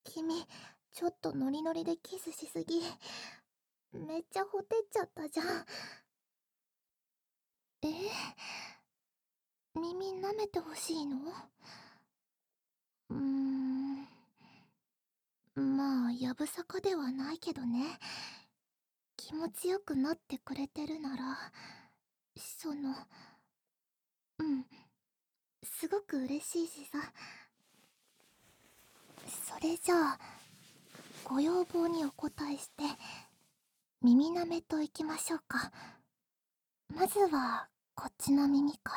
君、ちょっとノリノリでキスしすぎ。めっちゃほてっちゃったじゃん。え、耳舐めてほしいの？うーん、まあ、やぶさかではないけどね。気持ちよくなってくれてるなら、うん、すごく嬉しいしさ。それじゃあ、ご要望にお答えして、耳舐めといきましょうか。まずは、こっちの耳から。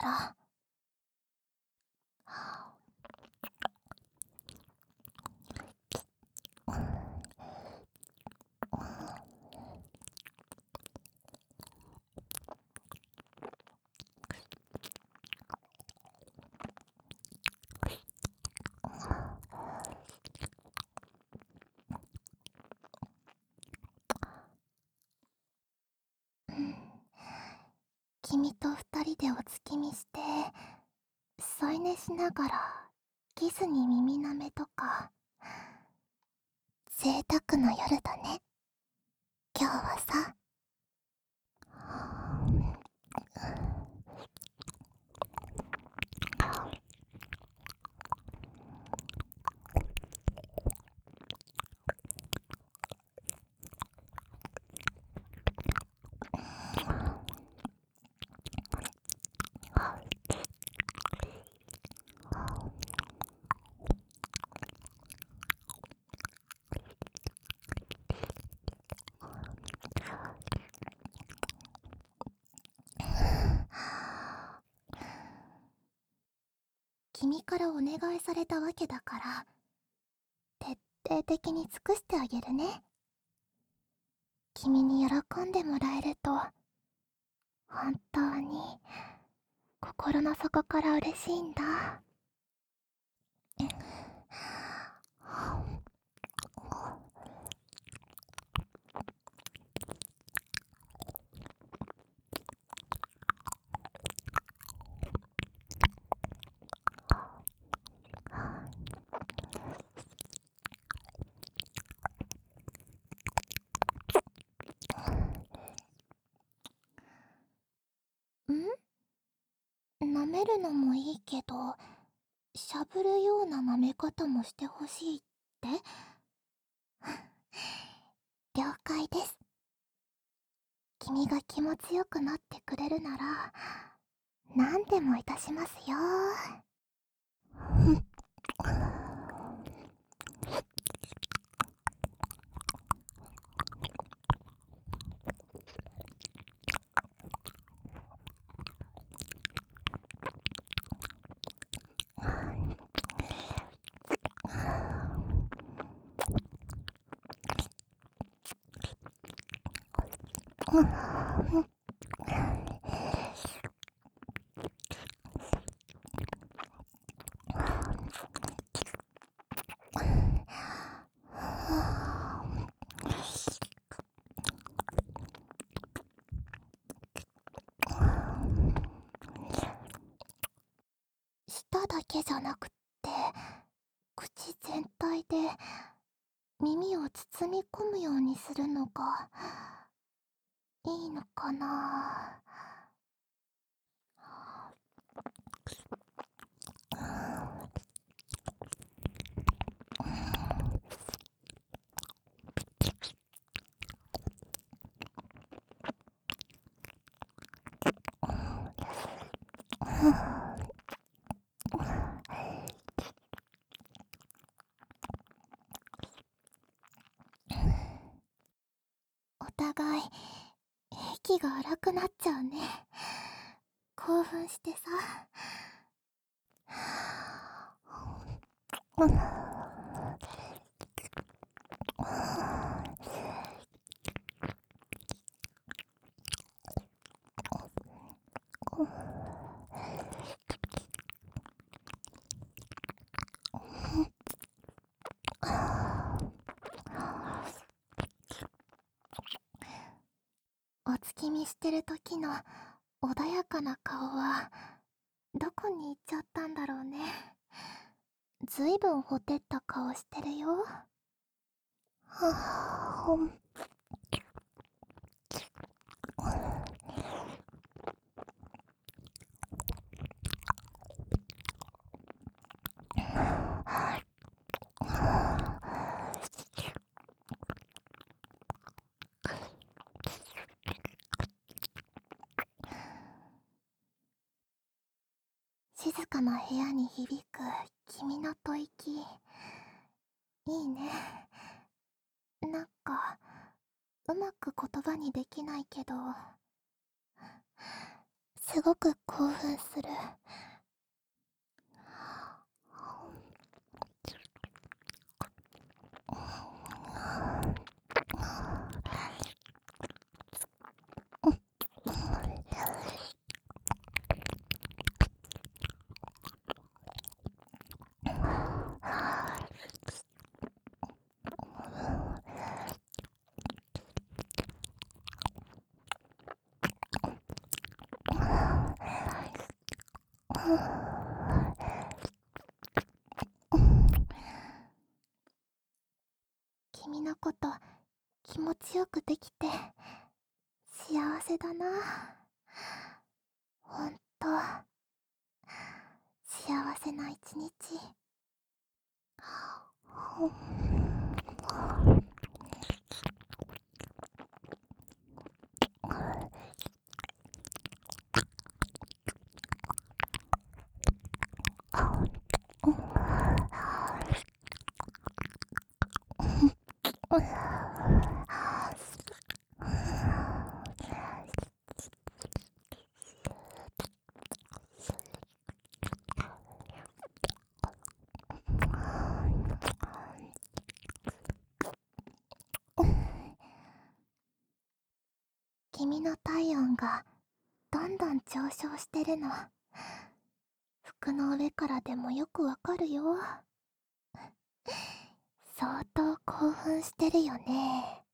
君と二人でお月見して、添い寝しながら、キスに耳舐めとか、贅沢な夜だね。今日はさ。君からお願いされたわけだから、徹底的に尽くしてあげるね。君に喜んでもらえると、本当に、心の底から嬉しいんだ。舐めるのもいいけど、しゃぶるような舐め方もしてほしいって？了解です。君が気持ちよくなってくれるなら、何でもいたしますよ。舌だけじゃなくって、口全体で耳を包み込むようにするのがいいのかな。お互い息が荒くなっちゃうね。興奮してさ。お月見してる時の穏やかな顔はどこに行っちゃったんだろうね。ずいぶんほてった顔してるよ。 はあ、静かな部屋に響く君の吐息、いいね。なんかうまく言葉にできないけど、すごく興奮する。君のこと気持ちよくできて幸せだな。ほんと幸せな一日。君の体温がどんどん上昇してるの、服の上からでもよくわかるよ。相当興奮してるよね。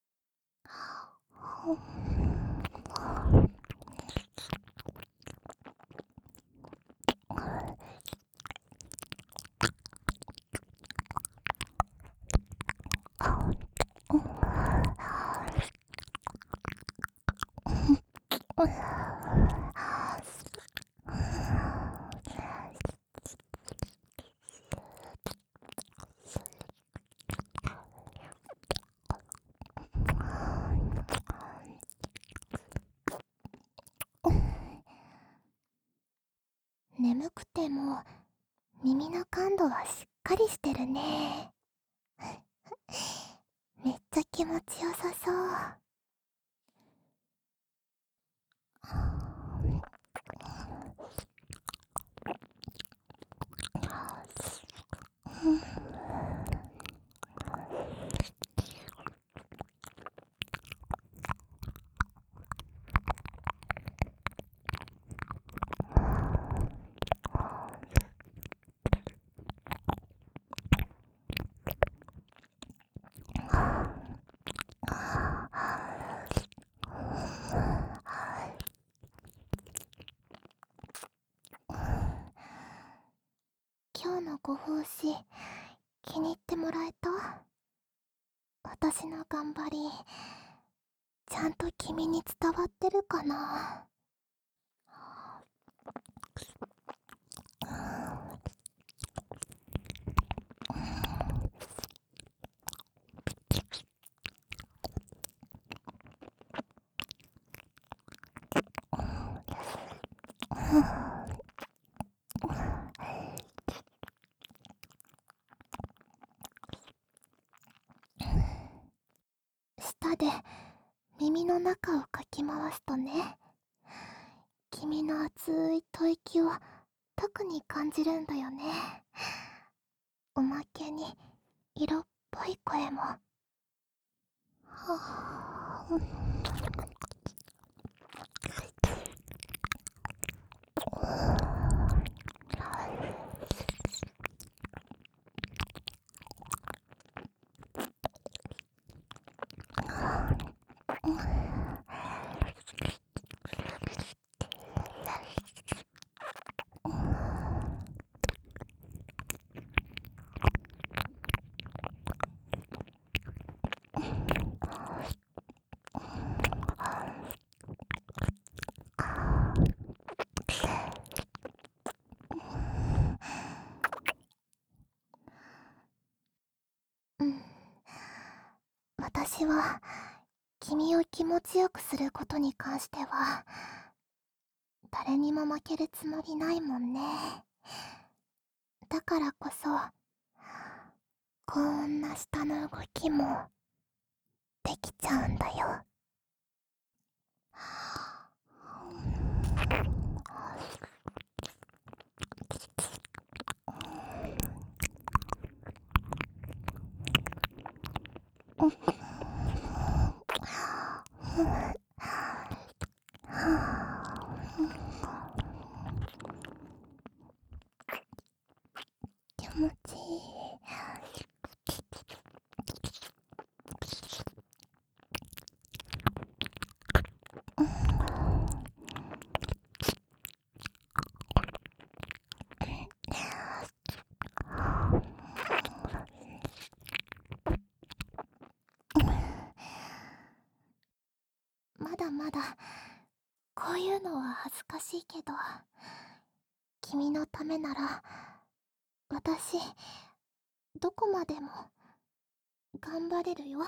眠くても耳の感度はしっかりしてるね。めっちゃ気持ちよさそう。今日のご奉仕気に入ってもらえた？私の頑張りちゃんと君に伝わってるかな？舌で耳の中をかき回すとね、君の熱い吐息を特に感じるんだよね。おまけに色っぽい声も。はぁ、 私は君を気持ちよくすることに関しては誰にも負けるつもりないもんね。だからこそこんな下の動きもできちゃうんだよ。気持ちいい。まだまだこういうのは恥ずかしいけど、君のためなら私どこまでも頑張れるよ。